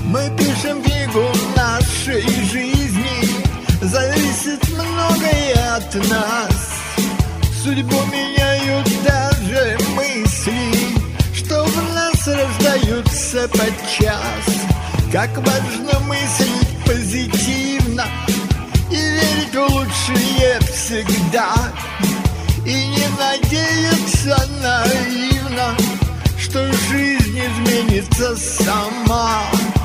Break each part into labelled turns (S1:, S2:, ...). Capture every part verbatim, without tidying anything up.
S1: Мы пишем книгу нашей жизни, зависит многое от нас. Судьбу меняют даже мысли, что в нас рождаются подчас. Как важно мыслить позитивно и верить в лучшее всегда, и не надеяться наивно, что жизнь изменится сама.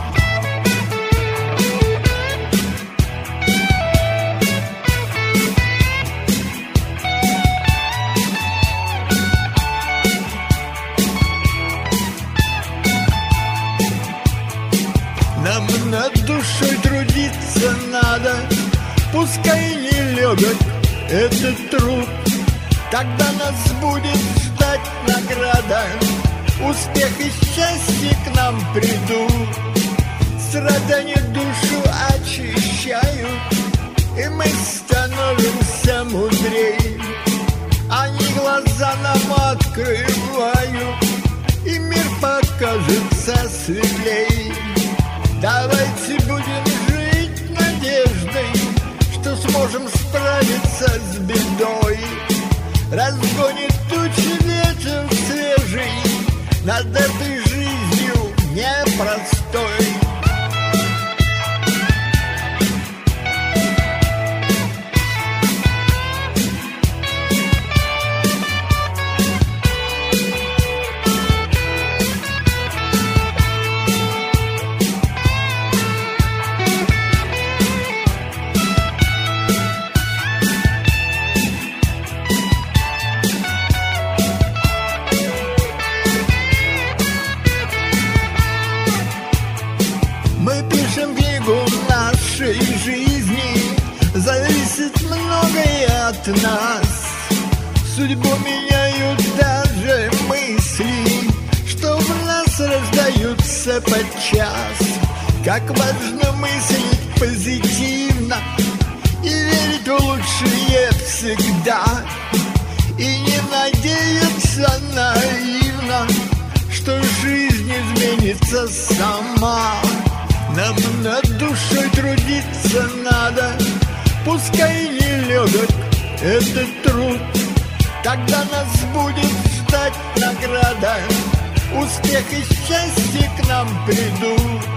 S1: Нам над душой трудиться надо, пускай не легок этот труд. Тогда нас будет ждать награда, успех и счастье к нам придут. Страдания душу очищают, и мы становимся мудрей. Они глаза нам открывают, и мир покажется светлей. Давайте будем жить надеждой, что сможем справиться с бедой. Разгонит тучи ветер свежий над этой жизнью непростой. Мы пишем книгу нашей жизни, зависит многое от нас. Судьбу меняют даже мысли, что в нас рождаются подчас. Как важно мыслить позитивно и верить в лучшее всегда, и не надеяться наивно, что жизнь изменится сама. Нам над душой трудиться надо, пускай не легок этот труд. Тогда нас будет ждать награда, успех и счастье к нам придут.